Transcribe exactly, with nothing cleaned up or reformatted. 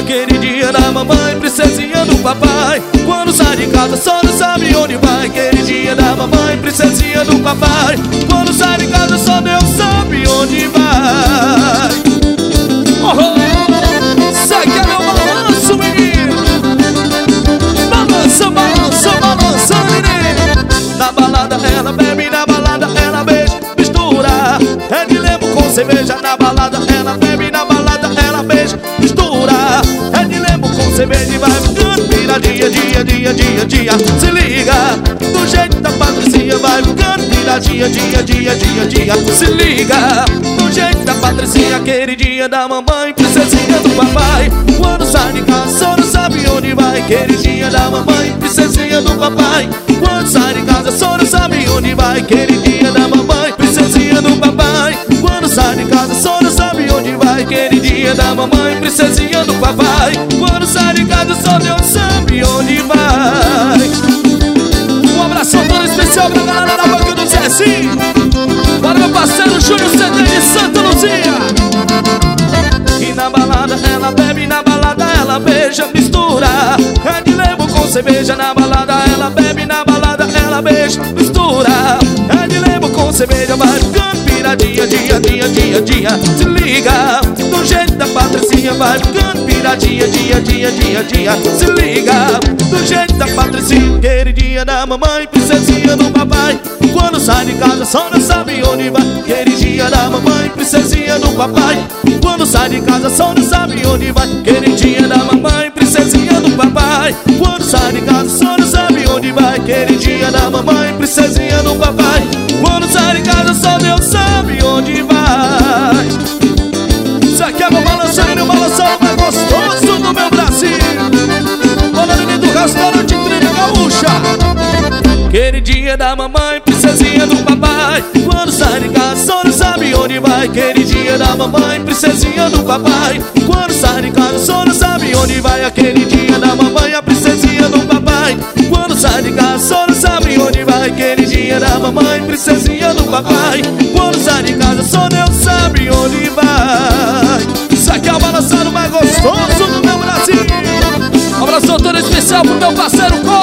queridinha da mamãe, princesinha do papai. Quando sai de casa só não sabe onde vai. Queridinha da mamãe, princesinha do papai. Quando sai de casa só Deus sabe onde vai. Oh, oh. Sai que é meu balanço, menino. Balança, balança, balança, menino. Na balada ela bebe, na balada ela beija, mistura. É de lemo com cerveja. Na balada ela bebe, na balada ela beija, mistura. É de lemo com cerveja e vai ficando piradinha, dia, dia, dia, dia. Se liga, do jeito da Patricinha vai ficando piradinha, dia, dia, dia, dia. Se liga, do jeito da Patricinha, queridinha da mamãe, princesinha do papai. Quando sai de casa só não sabe onde vai. Queridinha da mamãe, princesinha do papai. Quando sai de casa só não sabe onde vai. Queridinha da mamãe, princesinha do papai. Quando sai de casa só não sabe onde vai. Queridinha da mamãe, princesinha do papai. Quando sai de casa só Deus sabe onde vai. Um abraço todo especial pra galera da banca do Zezinho. Para meu parceiro Júnior C D de Santa Luzia. E na balada ela bebe, na balada ela beija, mistura. É de lemo com cerveja. Na balada ela bebe, na balada ela beija, mistura. É de lemo com cerveja, vai ficando piradinha, dia, dia, dia, dia. Se liga, do jeito da Patricinha vai ficando piradinha, dia, dia, dia, dia. Se liga, do jeito da Patricinha, queridinha da mamãe, princesinha do papai. Quando sai de casa só não sabe onde vai. Queridinha da mamãe, princesinha do papai. Quando sai de casa só não sabe onde vai. Queridinha da mamãe, princesinha do papai. Quando sai de casa só não sabe onde vai. Queridinha da mamãe, princesinha do papai. Quando sai de casa só Deus sabe onde vai. Isso aqui é meu balançando, o balançando mais gostoso do meu Brasil. Olha ali do restaurante Trilha Gaúcha. Queridinha da mamãe, princesinha do papai. Quando sai de casa só não sabe onde vai. Queridinha da mamãe, princesinha do papai. Quando sai de casa só não sabe onde vai. A queridinha da mamãe, a princesinha do papai. Quando sai de casa só não sabe onde vai. Queridinha da mamãe, princesinha do papai. Quando sai de casa só Deus sabe onde vai. Isso aqui é o balançado mais gostoso do meu Brasil. Um abraço todo especial pro meu parceiro